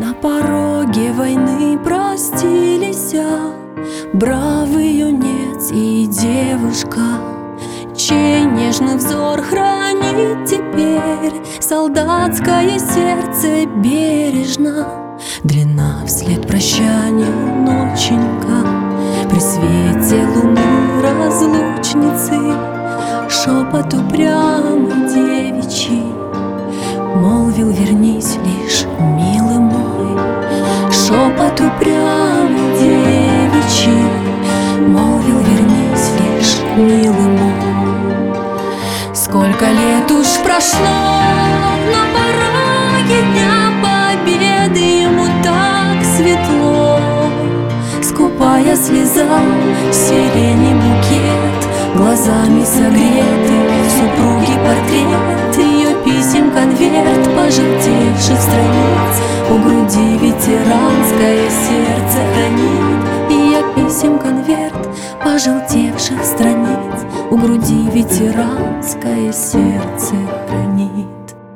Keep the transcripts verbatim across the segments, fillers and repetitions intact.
На пороге войны простились бравый юнец и девушка, чей нежный взор хранит теперь солдатское сердце бережно. Длина вслед прощанию ноченька, при свете луны разлучницы, шепот упрямый девичий молвил: вернись лишь, милый мой. Шепот упрямый девичий молвил: вернись лишь, милый мой. Сколько лет уж прошло, на пороге Дня Победы ему так светло. Скупая слеза, сирени букет, глазами согреты супруги портрет, ее писем конверт пожелтевших страниц у груди ветеранское сердце хранит. Ее писем конверт пожелтевших страниц у груди ветеранское сердце хранит.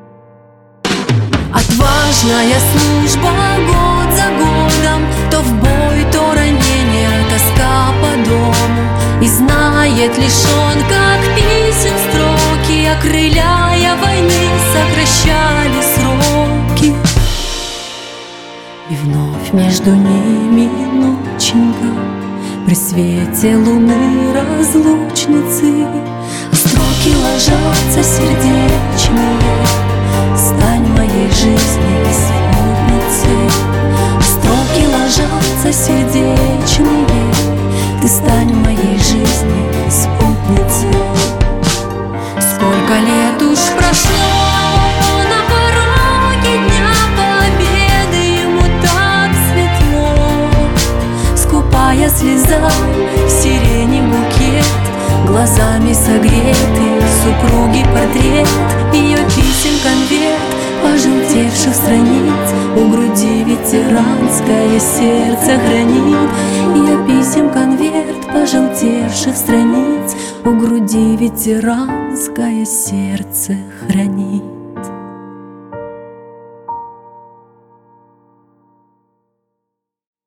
Отважная служба год за годом, то в бой, то ранение, тоска по дому. И знает лишь он, как писем строки, окрыляя войны, сокращали сроки. И вновь между ними ноченька, при свете луны разлучницы, строки ложатся сердечные: стань моей жизни спутницей. Строки ложатся сердечные: ты стань моей жизни спутницей. Сколько лет уж прошло, на пороге Дня Победы ему так светло. Скупая слеза, сирени букет, глазами согреты супруги портрет, ее писем конверт пожелтевших страниц у груди ветеранское сердце хранит. Ее писем конверт пожелтевших страниц у груди ветеранское сердце хранит.